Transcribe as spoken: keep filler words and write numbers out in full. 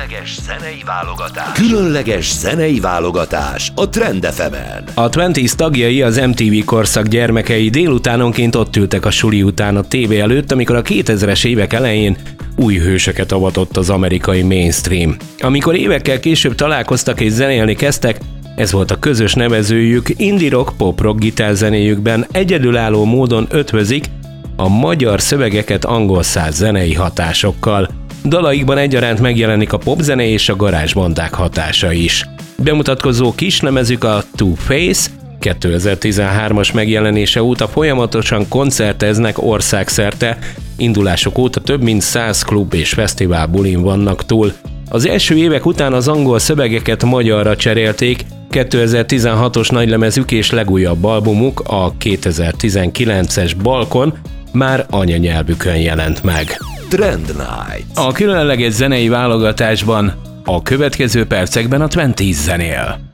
Különleges zenei válogatás. Különleges zenei válogatás a Trend ef emen. A húszas tagjai, az em té vé korszak gyermekei délutánonként ott ültek a suli után a tévé előtt, amikor a kétezres évek elején új hősöket avatott az amerikai mainstream. Amikor évekkel később találkoztak és zenélni kezdtek, ez volt a közös nevezőjük, indie rock, pop rock gitárzenéjükben egyedülálló módon ötvözik a magyar szövegeket angol száz zenei hatásokkal. Dalaikban egyaránt megjelenik a popzene és a garázsbandák hatása is. Bemutatkozó kislemezük a Two Face, kétezer-tizenhármas megjelenése óta folyamatosan koncerteznek országszerte, indulások óta több mint száz klub és fesztivál bulin vannak túl. Az első évek után az angol szövegeket magyarra cserélték, kétezer-tizenhatos nagylemezük és legújabb albumuk, a kétezer-tizenkilences Balkon már anyanyelvükön jelent meg. Trend Night. A különleges zenei válogatásban a következő percekben a húszas zenél.